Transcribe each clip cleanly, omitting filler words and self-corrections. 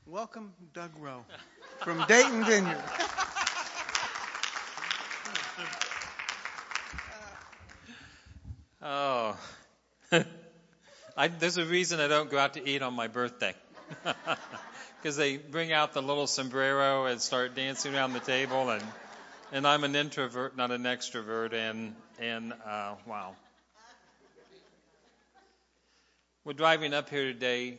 Welcome, Doug Rowe from Dayton Vineyard. Oh, there's a reason I don't go out to eat on my birthday. Because they bring out the little sombrero and start dancing around the table, and I'm an introvert, not an extrovert, and wow. We're driving up here today.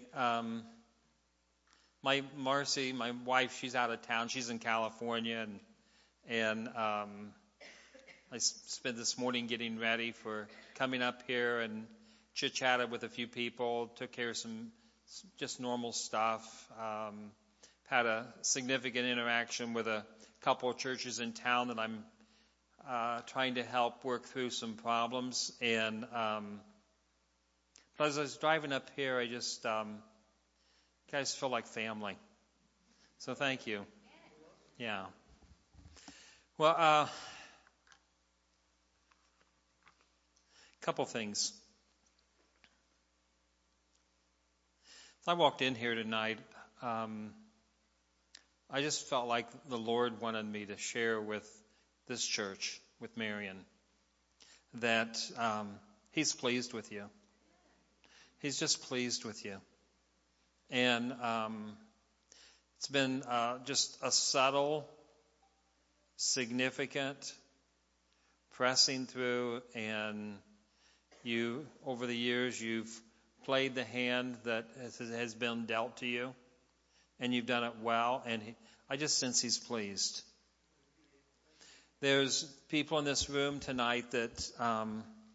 My Marcy, my wife, she's out of town. She's in California, and I spent this morning getting ready for coming up here and chit-chatted with a few people, took care of some just normal stuff, had a significant interaction with a couple of churches in town that I'm trying to help work through some problems. And but as I was driving up here, I just, you guys feel like family. So thank you. Yeah. Well, couple things. As I walked in here tonight, I just felt like the Lord wanted me to share with this church, with Marion, that He's pleased with you. He's just pleased with you. And it's been just a subtle, significant pressing through, and you, over the years, you've played the hand that has been dealt to you, and you've done it well, and I just sense He's pleased. There's people in this room tonight that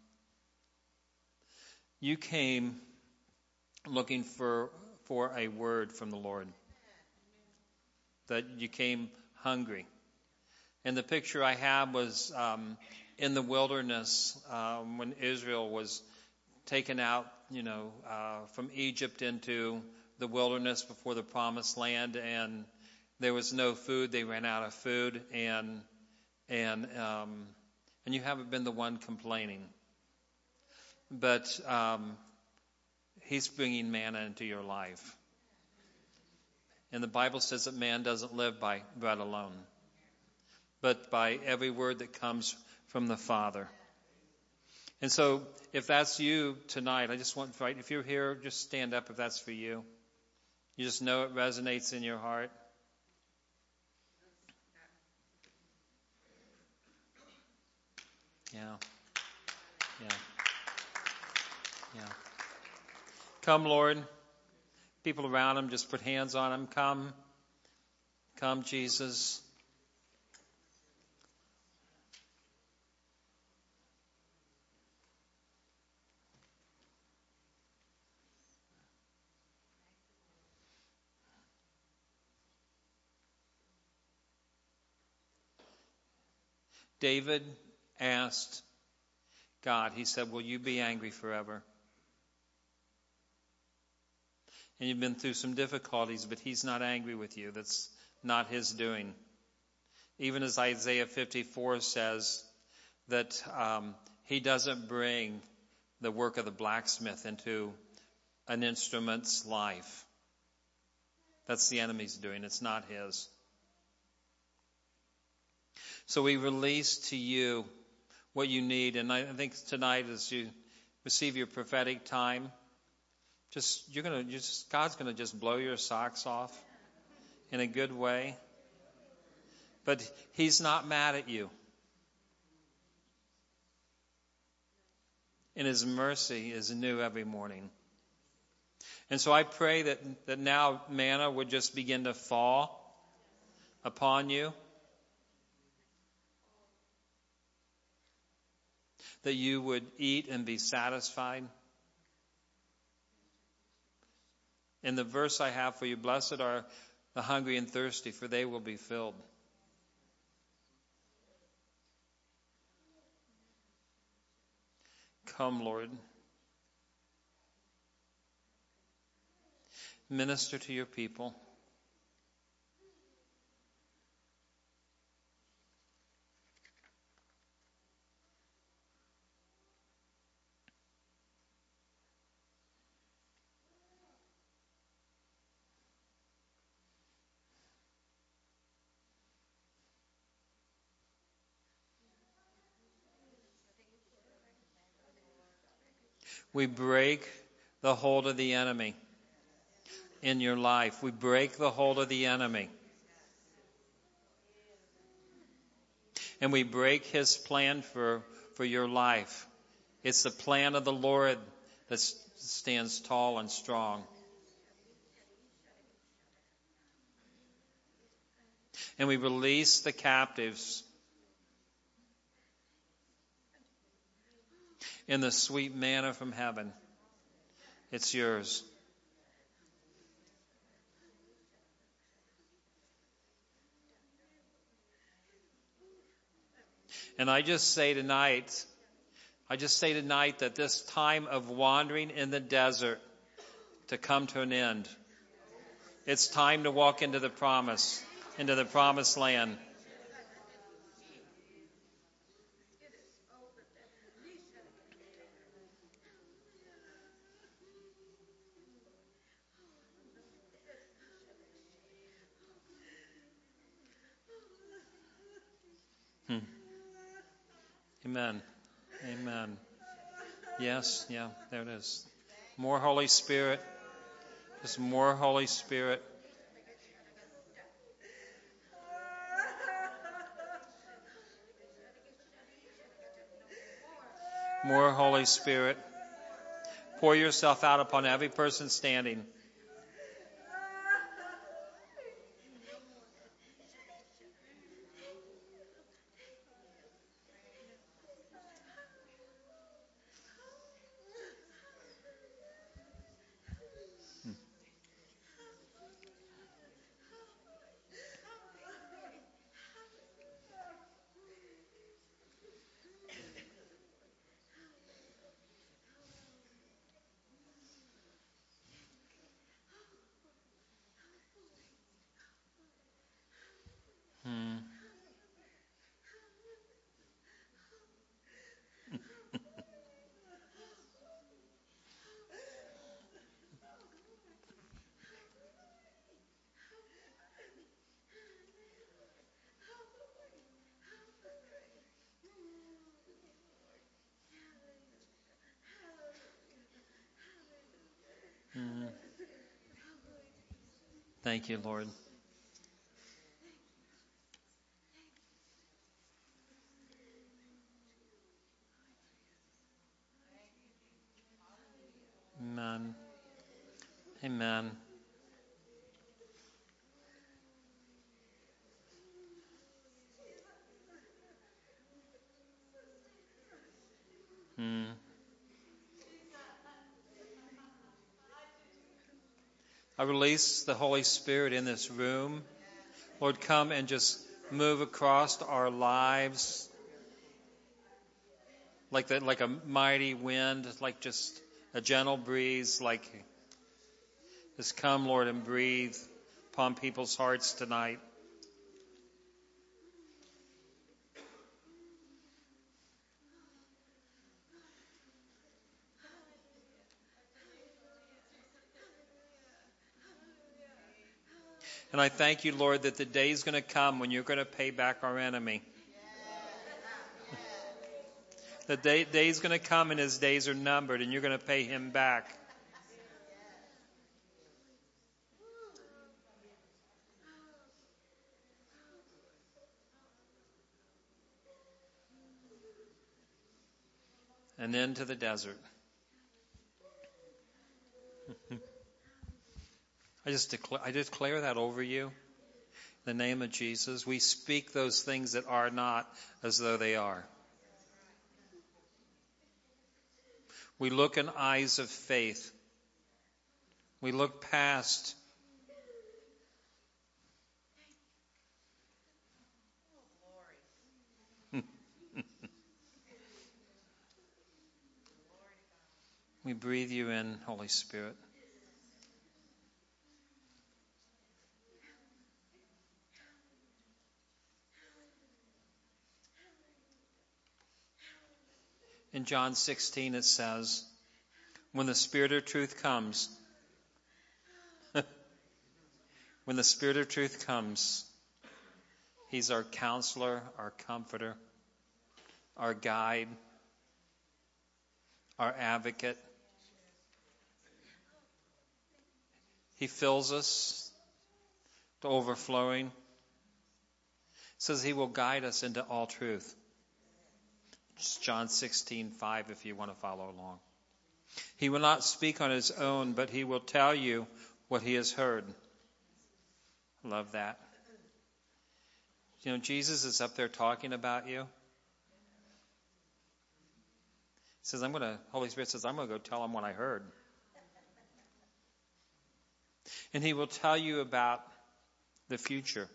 you came looking for a word from the Lord, that you came hungry. And the picture I have was in the wilderness when Israel was taken out, from Egypt into the wilderness before the promised land, and there was no food. They ran out of food, and you haven't been the one complaining, but He's bringing manna into your life. And the Bible says that man doesn't live by bread alone, but by every word that comes from the Father. And so if that's you tonight, I just want, if you're here, just stand up if that's for you. You just know it resonates in your heart. Yeah. Come, Lord. People around Him, just put hands on Him. Come, Jesus. David asked God, he said, will you be angry forever? And you've been through some difficulties, but He's not angry with you. That's not His doing. Even as Isaiah 54 says that He doesn't bring the work of the blacksmith into an instrument's life. That's the enemy's doing. It's not His. So we release to you what you need. And I think tonight as you receive your prophetic time, God's going to just blow your socks off in a good way. But He's not mad at you. And His mercy is new every morning. And so I pray that now manna would just begin to fall upon you. That you would eat and be satisfied. In the verse I have for you, blessed are the hungry and thirsty, for they will be filled. Come, Lord. Minister to your people. We break the hold of the enemy in your life. We break the hold of the enemy. And we break his plan for your life. It's the plan of the Lord that stands tall and strong. And we release the captives in the sweet manna from heaven. It's yours. And I just say tonight that this time of wandering in the desert to come to an end. It's time to walk into the promised land. Amen. Amen. Yes, yeah, there it is. More Holy Spirit. Just more Holy Spirit. More Holy Spirit. Pour yourself out upon every person standing. Thank you, Lord. Amen. Amen. I release the Holy Spirit in this room. Lord, come and just move across our lives like a mighty wind, like just a gentle breeze, like just come, Lord, and breathe upon people's hearts tonight. And I thank you, Lord, that the day is going to come when you're going to pay back our enemy. The day is going to come and his days are numbered and you're going to pay him back. And then to the desert. I declare that over you. In the name of Jesus, we speak those things that are not as though they are. We look in eyes of faith. We look past we breathe you in, Holy Spirit. In John 16 it says, when the Spirit of truth comes, when the Spirit of truth comes, he's our counselor, our comforter, our guide, our advocate. He fills us to overflowing. It says he will guide us into all truth. It's John 16:5 if you want to follow along. He will not speak on his own, but he will tell you what he has heard. Love that. You know, Jesus is up there talking about you. He says, Holy Spirit says, I'm going to go tell him what I heard. And he will tell you about the future.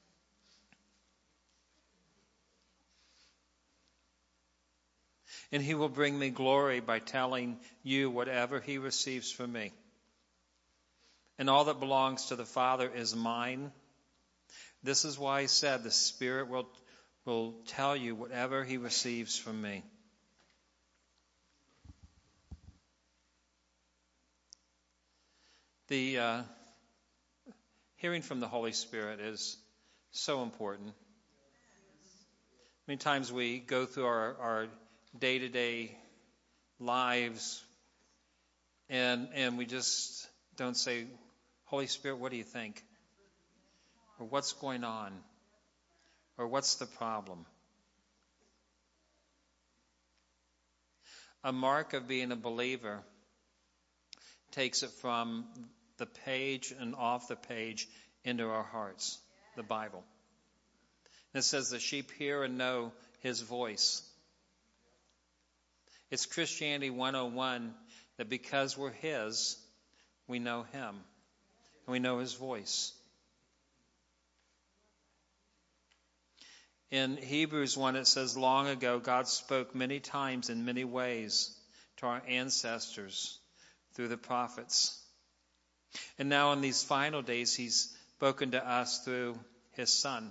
And he will bring me glory by telling you whatever he receives from me. And all that belongs to the Father is mine. This is why he said the Spirit will tell you whatever he receives from me. The hearing from the Holy Spirit is so important. Many times we go through our day-to-day lives and we just don't say, Holy Spirit, what do you think? Or what's going on? Or what's the problem? A mark of being a believer takes it from the page and off the page into our hearts, the Bible. And it says the sheep hear and know his voice. It's Christianity 101 that because we're his, we know him. And we know his voice. In Hebrews 1, it says, long ago, God spoke many times in many ways to our ancestors through the prophets. And now in these final days, he's spoken to us through his Son.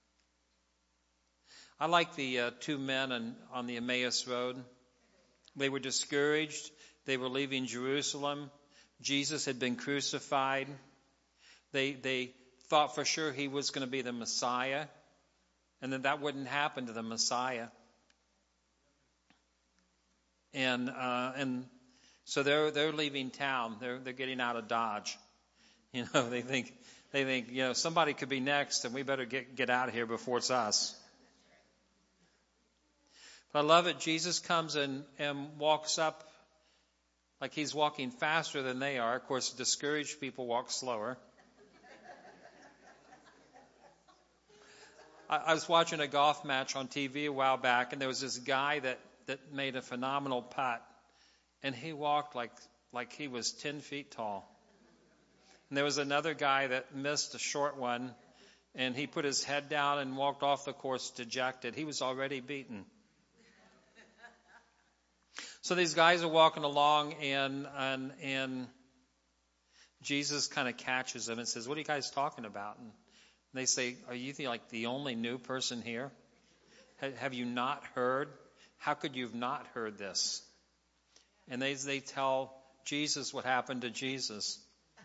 I like the two men on the Emmaus Road. They were discouraged. They were leaving Jerusalem. Jesus had been crucified. They thought for sure he was going to be the Messiah, and that wouldn't happen to the Messiah. And so they're leaving town. They're getting out of Dodge. You know, they think somebody could be next, and we better get out of here before it's us. But I love it. Jesus comes and walks up like he's walking faster than they are. Of course, discouraged people walk slower. I was watching a golf match on TV a while back, and there was this guy that made a phenomenal putt, and he walked like he was 10 feet tall. And there was another guy that missed a short one, and he put his head down and walked off the course dejected. He was already beaten. So these guys are walking along, and Jesus kind of catches them and says, what are you guys talking about? And they say, are you the only new person here? Have you not heard? How could you have not heard this? And they tell Jesus what happened to Jesus.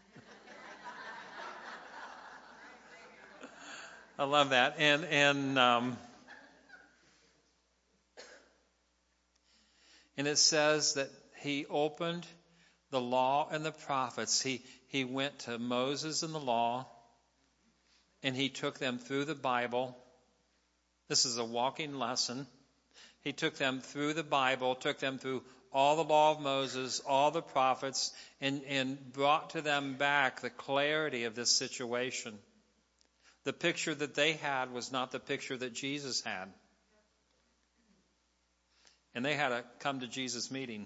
I love that. And it says that he opened the law and the prophets. He went to Moses and the law, and he took them through the Bible. This is a walking lesson. He took them through the Bible, took them through all the law of Moses, all the prophets, and brought to them back the clarity of this situation. The picture that they had was not the picture that Jesus had. And they had a come to Jesus meeting.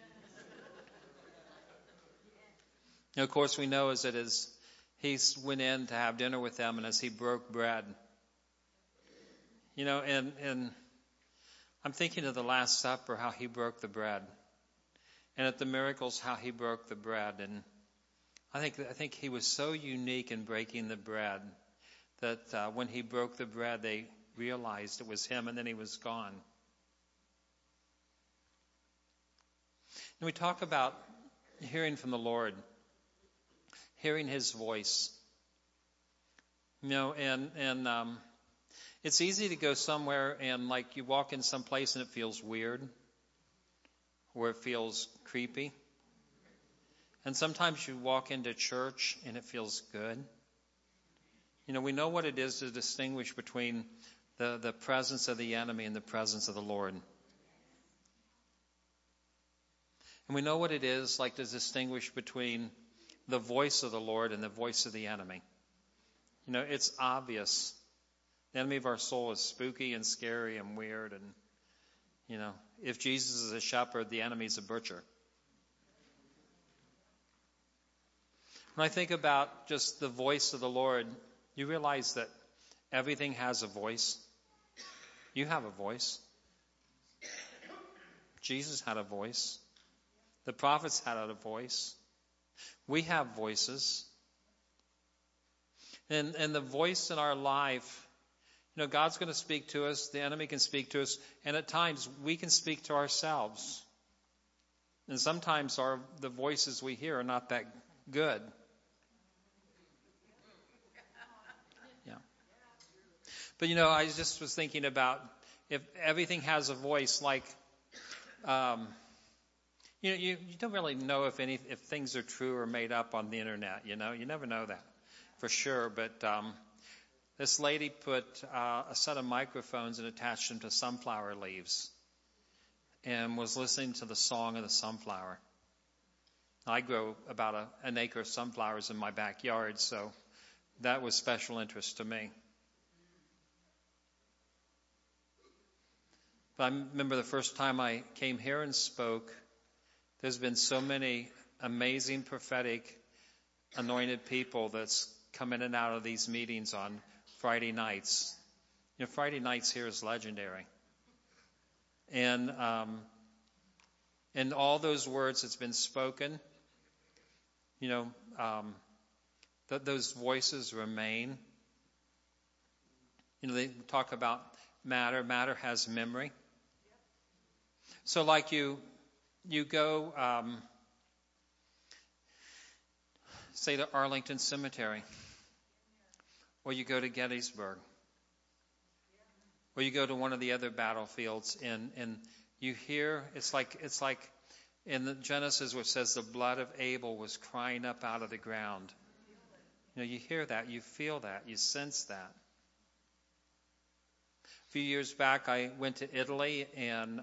And of course, we know as he went in to have dinner with them, and as he broke bread. You know, and I'm thinking of the Last Supper, how he broke the bread. And at the miracles, how he broke the bread. And I think he was so unique in breaking the bread that when he broke the bread, they realized it was him, and then he was gone. And we talk about hearing from the Lord, hearing his voice. You know, and it's easy to go somewhere and like you walk in some place and it feels weird or it feels creepy. And sometimes you walk into church and it feels good. We know what it is to distinguish between the presence of the enemy and the presence of the Lord. And we know what it is like to distinguish between the voice of the Lord and the voice of the enemy. It's obvious. The enemy of our soul is spooky and scary and weird. And, if Jesus is a shepherd, the enemy is a butcher. When I think about just the voice of the Lord, you realize that everything has a voice. You have a voice. Jesus had a voice. The prophets had a voice. We have voices. And the voice in our life, God's going to speak to us. The enemy can speak to us. And at times, we can speak to ourselves. And sometimes the voices we hear are not that good. Yeah. But, I just was thinking about if everything has a voice, like, you don't really know if things are true or made up on the internet. You never know that for sure. But this lady put a set of microphones and attached them to sunflower leaves and was listening to the song of the sunflower. I grow about an acre of sunflowers in my backyard, so that was special interest to me. But I remember the first time I came here and spoke, there's been so many amazing prophetic anointed people that's come in and out of these meetings on Friday nights. Friday nights here is legendary. And all those words that's been spoken, those voices remain. They talk about matter. Matter has memory. So like you go, say to Arlington Cemetery, or you go to Gettysburg, or you go to one of the other battlefields, and you hear, it's like in the Genesis where it says the blood of Abel was crying up out of the ground. You hear that, you feel that, you sense that. A few years back, I went to Italy, and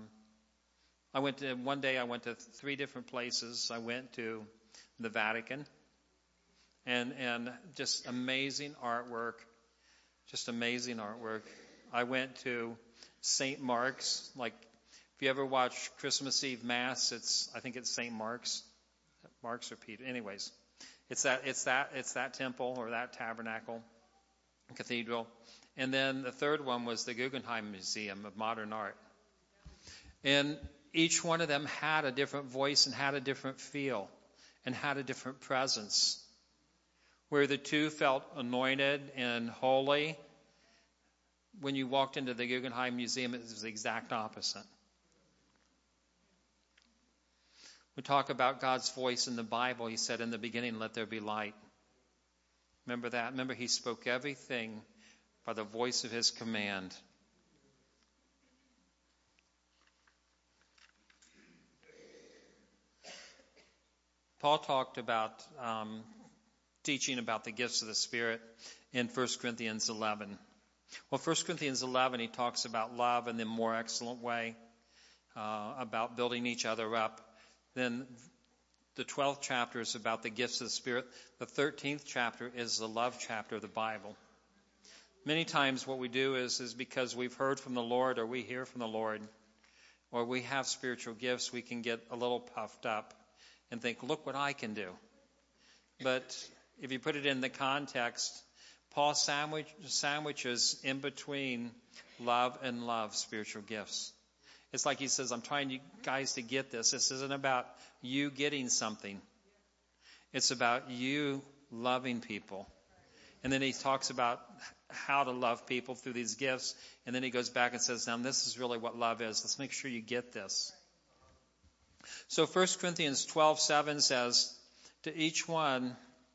one day I went to 3 different places. I went to the Vatican, and just amazing artwork. I went to St. Mark's. Like, if you ever watch Christmas Eve Mass, I think it's St. Mark's. Mark's or Peter. Anyways, it's that temple or that tabernacle, cathedral. And then the third one was the Guggenheim Museum of Modern Art. And each one of them had a different voice and had a different feel and had a different presence. Where the two felt anointed and holy, when you walked into the Guggenheim Museum, it was the exact opposite. We talk about God's voice in the Bible. He said, in the beginning, let there be light. Remember that? Remember, he spoke everything by the voice of his command. Paul talked about teaching about the gifts of the Spirit in 1 Corinthians 11. Well, 1 Corinthians 11, he talks about love in the more excellent way, about building each other up. Then the 12th chapter is about the gifts of the Spirit. The 13th chapter is the love chapter of the Bible. Many times what we do is because we've heard from the Lord, or we hear from the Lord, or we have spiritual gifts, we can get a little puffed up and think, look what I can do. But if you put it in the context, Paul sandwiches in between love and love spiritual gifts. It's like he says, I'm trying you guys to get this. This isn't about you getting something. It's about you loving people. And then he talks about how to love people through these gifts. And then he goes back and says, now this is really what love is. Let's make sure you get this. So 1 Corinthians 12:7 says, to each one,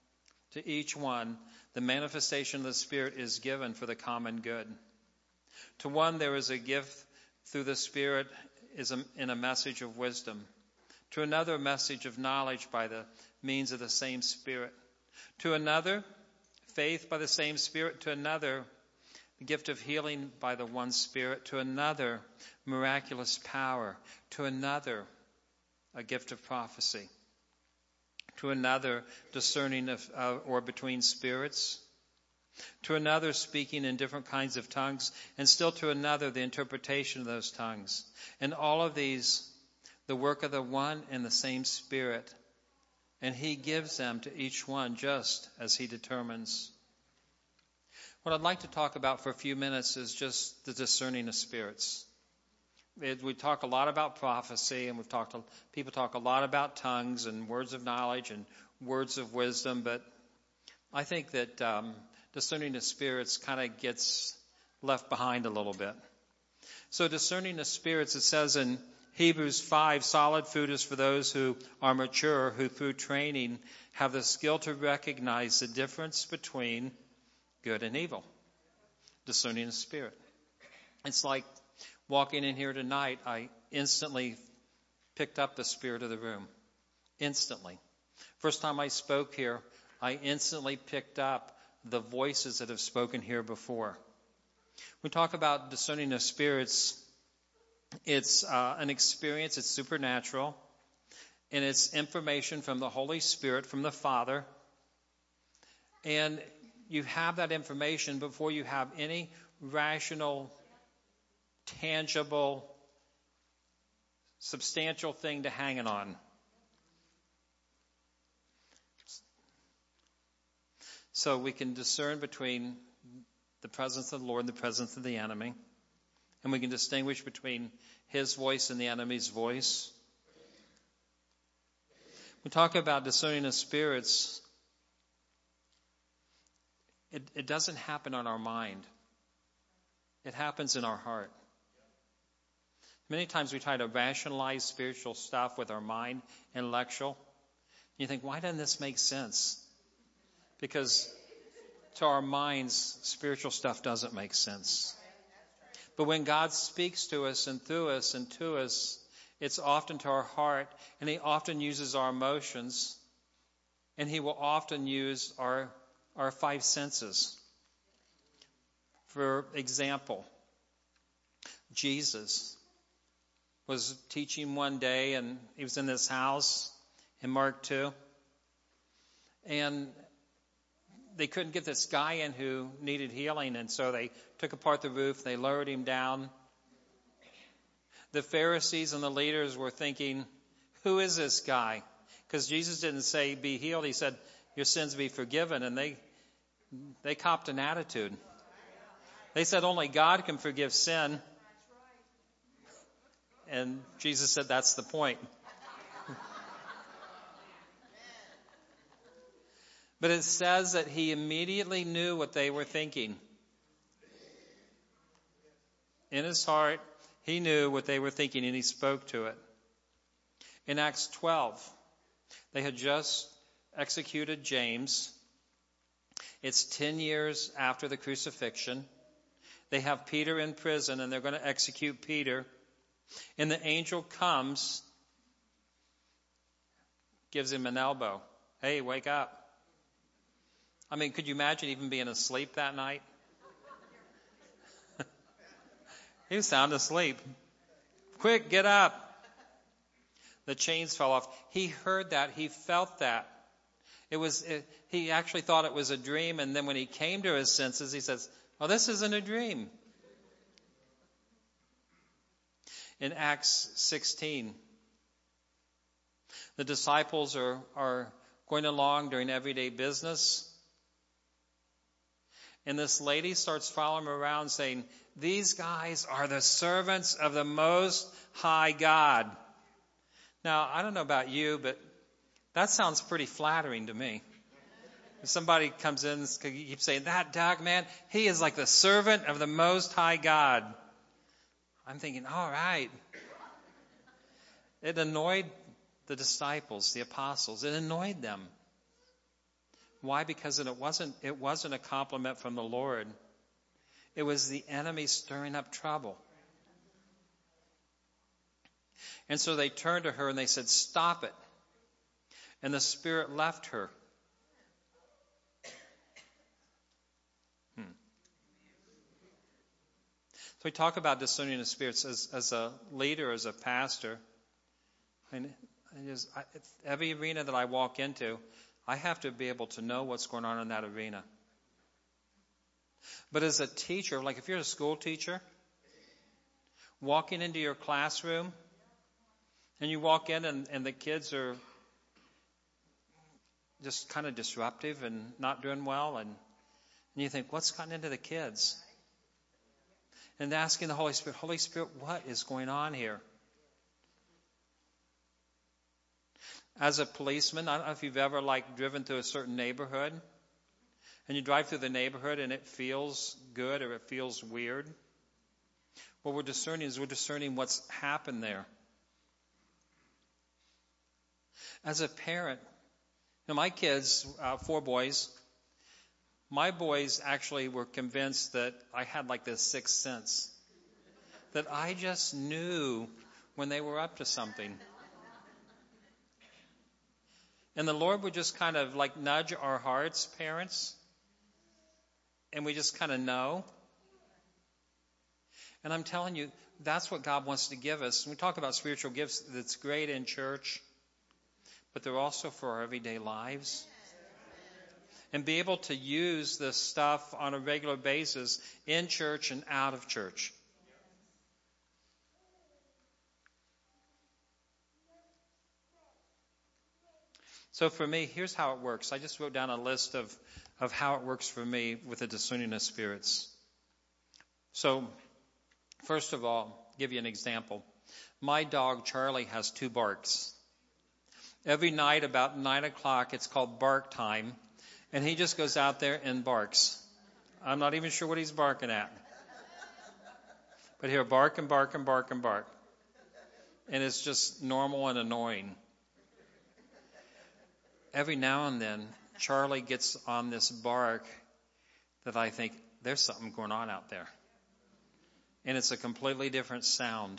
the manifestation of the Spirit is given for the common good. To one there is a gift through the Spirit in a message of wisdom. To another, a message of knowledge by the means of the same Spirit. To another, faith by the same Spirit. To another, the gift of healing by the one Spirit. To another, miraculous power. To another, a gift of prophecy. To another, discerning of or between spirits. To another, speaking in different kinds of tongues. And still to another, the interpretation of those tongues. And all of these, the work of the one and the same Spirit. And He gives them to each one just as He determines. What I'd like to talk about for a few minutes is just the discerning of spirits. We talk a lot about prophecy, and people talk a lot about tongues and words of knowledge and words of wisdom, but I think that discerning of spirits kind of gets left behind a little bit. So discerning of spirits, it says in Hebrews 5, solid food is for those who are mature, who through training have the skill to recognize the difference between good and evil. Discerning of spirit. It's like walking in here tonight, I instantly picked up the spirit of the room. Instantly. First time I spoke here, I instantly picked up the voices that have spoken here before. We talk about discerning of spirits. It's an experience. It's supernatural. And it's information from the Holy Spirit, from the Father. And you have that information before you have any rational, tangible, substantial thing to hang it on. So we can discern between the presence of the Lord and the presence of the enemy. And we can distinguish between His voice and the enemy's voice. We talk about discerning of spirits. It doesn't happen on our mind. It happens in our heart. Many times we try to rationalize spiritual stuff with our mind, intellectual. You think, why doesn't this make sense? Because to our minds, spiritual stuff doesn't make sense. But when God speaks to us and through us and to us, it's often to our heart, and He often uses our emotions, and He will often use our five senses. For example, Jesus was teaching one day, and He was in this house in Mark 2, and they couldn't get this guy in who needed healing, and so they took apart the roof, they lowered him down. The Pharisees and the leaders were thinking, who is this guy? Because Jesus didn't say, be healed. He said, your sins be forgiven. And they copped an attitude. They said only God can forgive sin. And Jesus said, that's the point. But it says that He immediately knew what they were thinking. In His heart, He knew what they were thinking, and He spoke to it. In Acts 12, they had just executed James. It's 10 years after the crucifixion. They have Peter in prison, and they're going to execute Peter. And the angel comes, gives him an elbow. Hey, wake up. I mean, could you imagine even being asleep that night? He was sound asleep. Quick, get up. The chains fell off. He heard that. He felt that. He actually thought it was a dream, and then when he came to his senses, he says, oh, this isn't a dream. In Acts 16, the disciples are going along during everyday business. And this lady starts following him around saying, these guys are the servants of the Most High God. Now, I don't know about you, but that sounds pretty flattering to me. If somebody comes in and keeps saying, that Doug, man, he is like the servant of the Most High God. I'm thinking, all right. It annoyed the disciples, the apostles. It annoyed them. Why? Because it wasn't a compliment from the Lord. It was the enemy stirring up trouble. And so they turned to her and they said, "Stop it." And the spirit left her. So we talk about discerning the spirits as a leader, as a pastor. And every arena that I walk into, I have to be able to know what's going on in that arena. But as a teacher, like if you're a school teacher, walking into your classroom, and you walk in and the kids are just kind of disruptive and not doing well, and you think, what's gotten into the kids? And asking the Holy Spirit, what is going on here? As a policeman, I don't know if you've ever driven through a certain neighborhood, and you drive through the neighborhood and it feels good or it feels weird. What we're discerning what's happened there. As a parent, my kids, 4 boys, my boys actually were convinced that I had this sixth sense, that I just knew when they were up to something. And the Lord would just kind of nudge our hearts, parents, and we just kind of know. And I'm telling you, that's what God wants to give us. When we talk about spiritual gifts, that's great in church, but they're also for our everyday lives. And be able to use this stuff on a regular basis in church and out of church. So for me, here's how it works. I just wrote down a list of how it works for me with the discerning of spirits. So, first of all, give you an example. My dog, Charlie, has 2 barks. Every night about 9 o'clock, it's called bark time, and he just goes out there and barks. I'm not even sure what he's barking at. But he'll bark and bark and bark and bark. And it's just normal and annoying. Every now and then, Charlie gets on this bark that I think, there's something going on out there. And it's a completely different sound.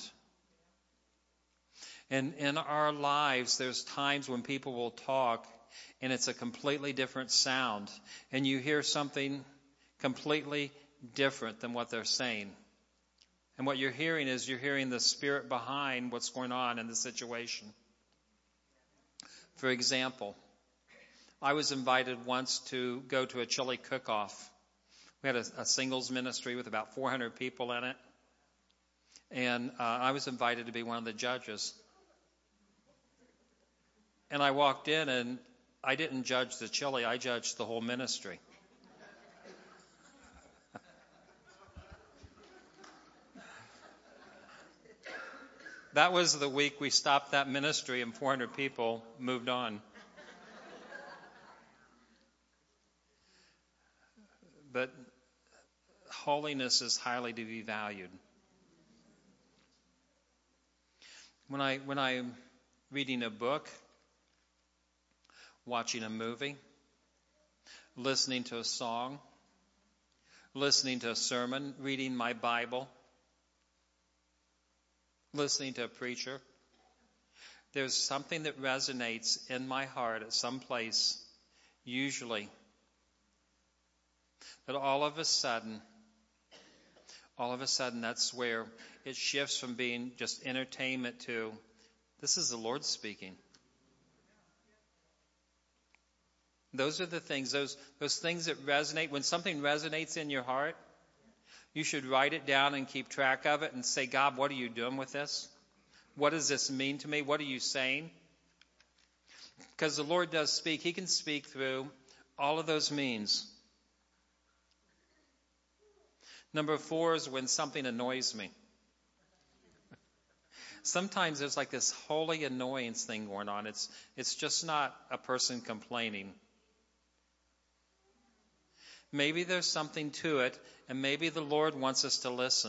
And in our lives, there's times when people will talk, and it's a completely different sound. And you hear something completely different than what they're saying. And what you're hearing is you're hearing the spirit behind what's going on in the situation. For example, I was invited once to go to a chili cook-off. We had a singles ministry with about 400 people in it. And I was invited to be one of the judges. And I walked in, and I didn't judge the chili. I judged the whole ministry. That was the week we stopped that ministry, and 400 people moved on. But holiness is highly to be valued. When I'm reading a book, watching a movie, listening to a song, listening to a sermon, reading my Bible, listening to a preacher, there's something that resonates in my heart at some place, usually, that all of a sudden, that's where it shifts from being just entertainment to, this is the Lord speaking. Those are the things, those things that resonate. When something resonates in your heart, you should write it down and keep track of it and say, God, what are you doing with this? What does this mean to me? What are you saying? Because the Lord does speak. He can speak through all of those means. Number 4 is when something annoys me. Sometimes there's this holy annoyance thing going on. It's just not a person complaining. Maybe there's something to it, and maybe the Lord wants us to listen.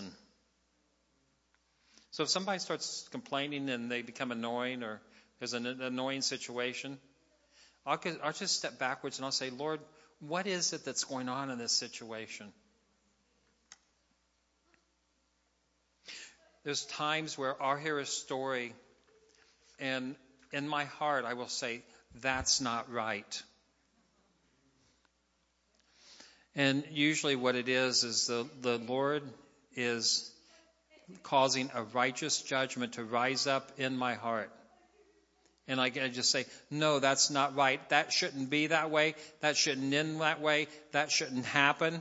So if somebody starts complaining and they become annoying, or there's an annoying situation, I'll just step backwards and I'll say, Lord, what is it that's going on in this situation? there's times where I'll hear a story, and in my heart I will say, that's not right. And usually what it is the Lord is causing a righteous judgment to rise up in my heart. And I just say, no, that's not right. That shouldn't be that way. That shouldn't end that way. That shouldn't happen.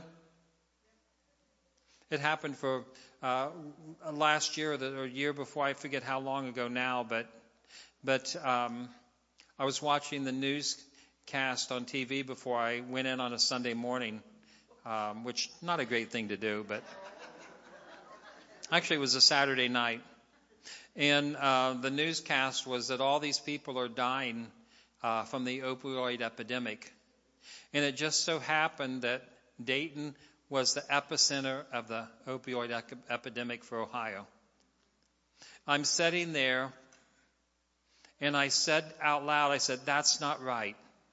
It happened for last year or year before. I forget how long ago now. But I was watching the newscast on TV before I went in on a Sunday morning, which not a great thing to do, but actually it was a Saturday night. And the newscast was that all these people are dying from the opioid epidemic. And it just so happened that Dayton was the epicenter of the opioid epidemic for Ohio. I'm sitting there, and I said out loud, I said, that's not right.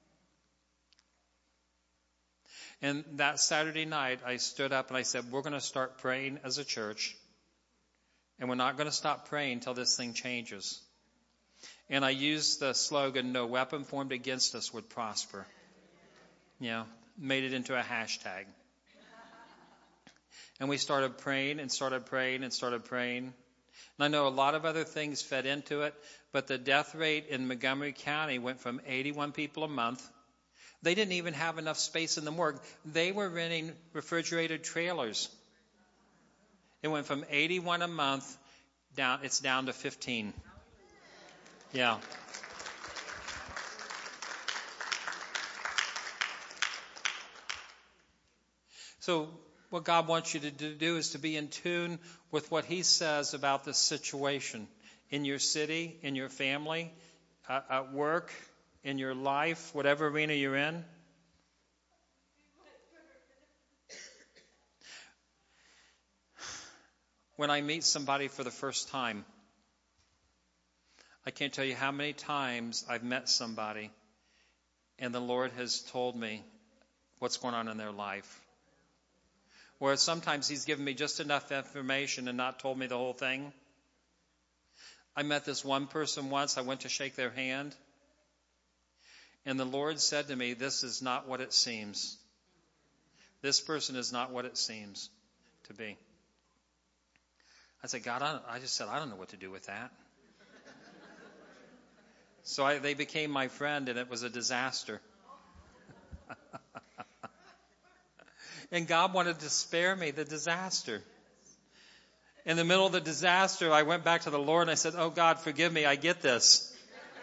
And that Saturday night, I stood up and I said, we're going to start praying as a church. And we're not going to stop praying until this thing changes. And I used the slogan, no weapon formed against us would prosper. Made it into a hashtag. And we started praying and started praying and started praying. And I know a lot of other things fed into it, but the death rate in Montgomery County went from 81 people a month. They didn't even have enough space in the morgue. They were renting refrigerated trailers. It went from 81 a month down. It's down to 15. Yeah. So what God wants you to do is to be in tune with what He says about this situation in your city, in your family, at work, in your life, whatever arena you're in. When I meet somebody for the first time, I can't tell you how many times I've met somebody and the Lord has told me what's going on in their life. Whereas sometimes He's given me just enough information and not told me the whole thing. I met this one person once. I went to shake their hand. And the Lord said to me, this is not what it seems. This person is not what it seems to be. I said, God, I don't know what to do with that. So they became my friend, and it was a disaster. And God wanted to spare me the disaster. In the middle of the disaster, I went back to the Lord and I said, oh God, forgive me, I get this.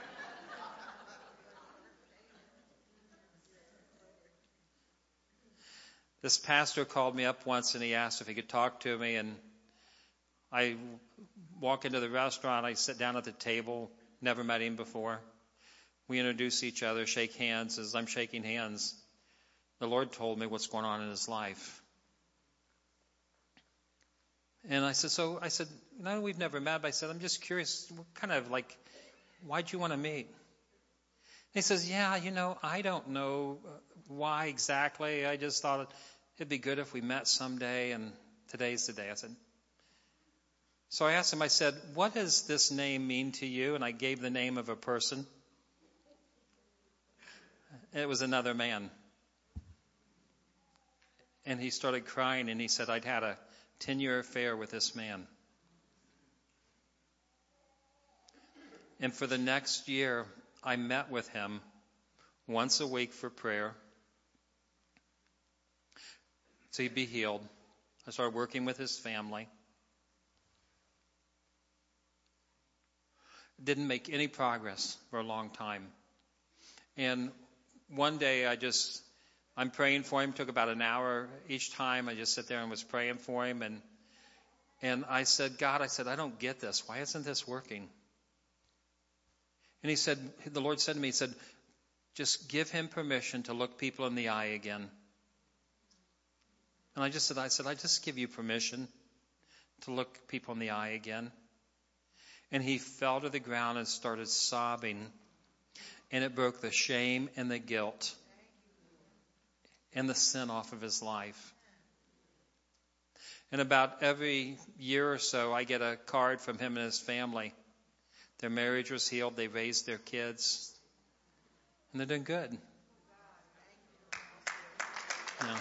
This pastor called me up once and he asked if he could talk to me, and I walk into the restaurant, I sit down at the table, never met him before. We introduce each other, shake hands. As I'm shaking hands, the Lord told me what's going on in his life. And I said, no, we've never met, but I said, I'm just curious, why'd you want to meet? And he says, I don't know why exactly. I just thought it'd be good if we met someday, and today's the day. So I asked him, I said, what does this name mean to you? And I gave the name of a person. It was another man. And he started crying, and he said, I'd had a 10-year affair with this man. And for the next year, I met with him once a week for prayer so he'd be healed. I started working with his family. Didn't make any progress for a long time. And one day I'm praying for him. Took about an hour each time. I just sit there and was praying for him. And I said, God, I don't get this. Why isn't this working? And he said, the Lord said to me, he said, just give him permission to look people in the eye again. And I said, I just give you permission to look people in the eye again. And he fell to the ground and started sobbing. And it broke the shame and the guilt and the sin off of his life. And about every year or so, I get a card from him and his family. Their marriage was healed. They raised their kids. And they're doing good. Yeah.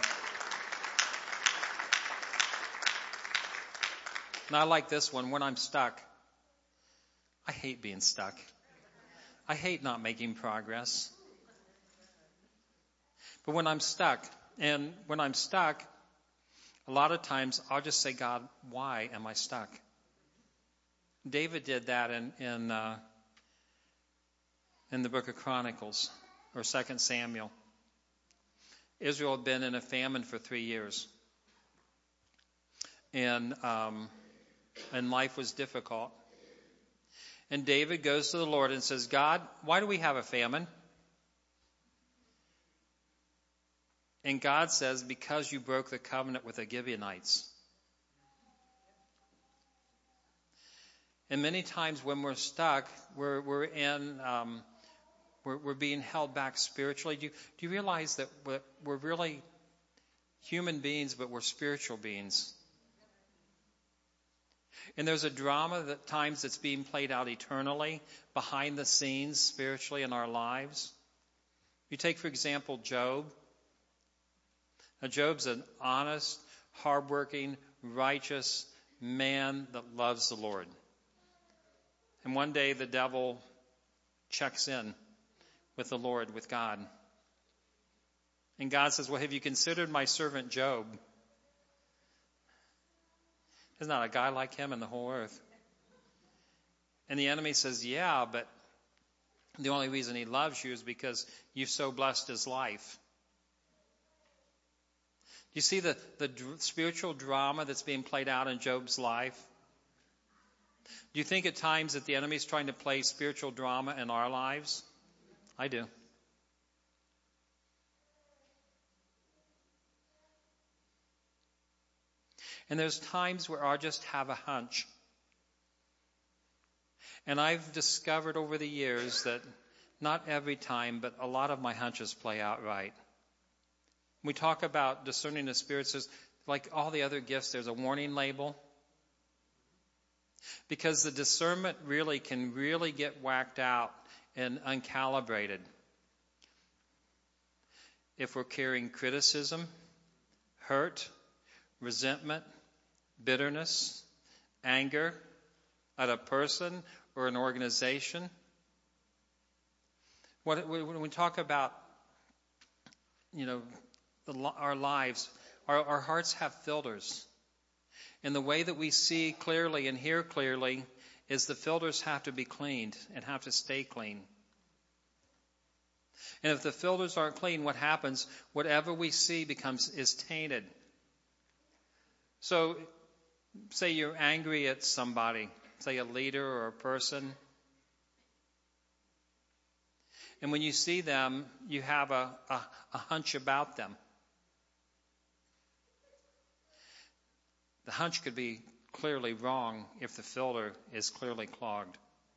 And I like this one. When I'm stuck, I hate being stuck. I hate not making progress. But when I'm stuck, a lot of times I'll just say, God, why am I stuck? David did that in the book of Chronicles, or 2 Samuel. Israel had been in a famine for 3 years. And life was difficult. And David goes to the Lord and says, God, why do we have a famine? And God says, because you broke the covenant with the Gibeonites. And many times when we're stuck, we're being held back spiritually. Do you realize that we're really human beings, but we're spiritual beings? And there's a drama at times that's being played out eternally, behind the scenes, spiritually in our lives. You take, for example, Job. Now, Job's an honest, hardworking, righteous man that loves the Lord. And one day the devil checks in with the Lord, with God. And God says, well, have you considered my servant Job? There's not a guy like him in the whole earth. And the enemy says, yeah, but the only reason he loves you is because you've so blessed his life. Do you see the spiritual drama that's being played out in Job's life? Do you think at times that the enemy is trying to play spiritual drama in our lives? I do. And there's times where I just have a hunch. And I've discovered over the years that not every time, but a lot of my hunches play out right. We talk about discerning the spirits. There's, like all the other gifts, there's a warning label. Because the discernment can really get whacked out and uncalibrated. If we're carrying criticism, hurt, resentment, bitterness, anger at a person or an organization. When we talk about, our lives, our hearts have filters. And the way that we see clearly and hear clearly is the filters have to be cleaned and have to stay clean. And if the filters aren't clean, what happens? Whatever we see is tainted. So, say you're angry at somebody, say a leader or a person. And when you see them, you have a hunch about them. The hunch could be clearly wrong if the filter is clearly clogged.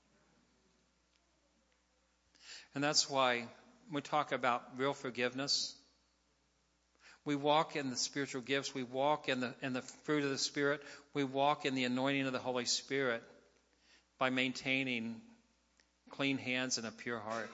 And that's why we talk about real forgiveness. We walk in the spiritual gifts. We walk in the fruit of the Spirit. We walk in the anointing of the Holy Spirit by maintaining clean hands and a pure heart.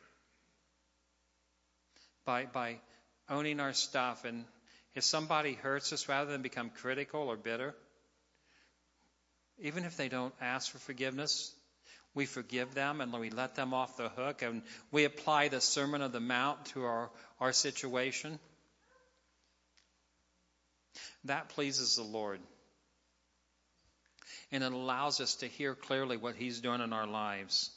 By owning our stuff. And if somebody hurts us, rather than become critical or bitter, even if they don't ask for forgiveness, we forgive them and we let them off the hook, and we apply the Sermon on the Mount to our situation. That pleases the Lord. And it allows us to hear clearly what He's doing in our lives.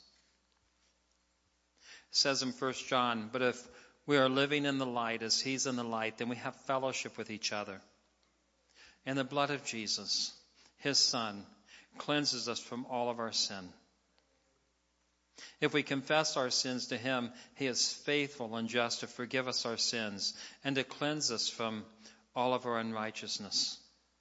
It says in 1 John, but if we are living in the light as He's in the light, then we have fellowship with each other. And the blood of Jesus, His Son, cleanses us from all of our sin. If we confess our sins to Him, He is faithful and just to forgive us our sins and to cleanse us from all of our unrighteousness.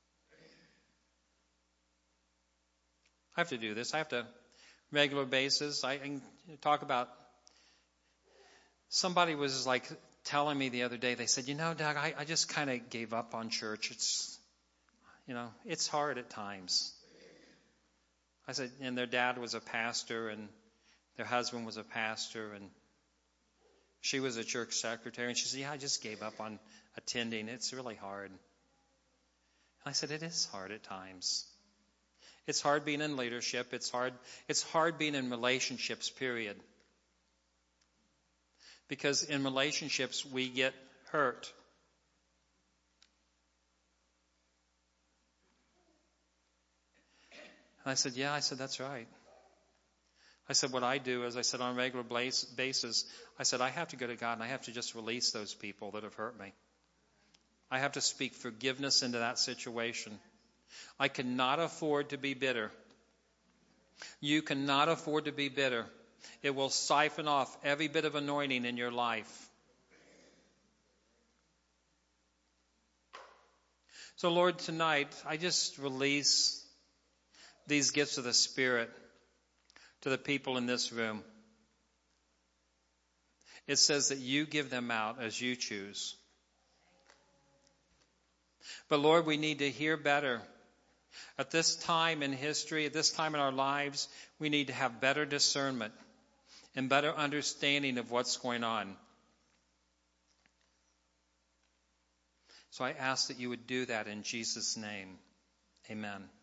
I have to do this. I have to, regular basis, I can talk about, somebody was like telling me the other day, they said, Doug, I just kind of gave up on church. it's hard at times. I said, and their dad was a pastor, and their husband was a pastor, and she was a church secretary. And she said, I just gave up on attending. It's really hard. And I said, it is hard at times. It's hard being in leadership. It's hard being in relationships, period. Because in relationships, we get hurt. And I said, that's right. I said, what I do is, I said, on a regular basis, I said, I have to go to God and I have to just release those people that have hurt me. I have to speak forgiveness into that situation. I cannot afford to be bitter. You cannot afford to be bitter. It will siphon off every bit of anointing in your life. So, Lord, tonight, I just release these gifts of the Spirit to the people in this room. It says that you give them out as you choose. But Lord, we need to hear better. At this time in history, at this time in our lives, we need to have better discernment and better understanding of what's going on. So I ask that you would do that in Jesus' name. Amen.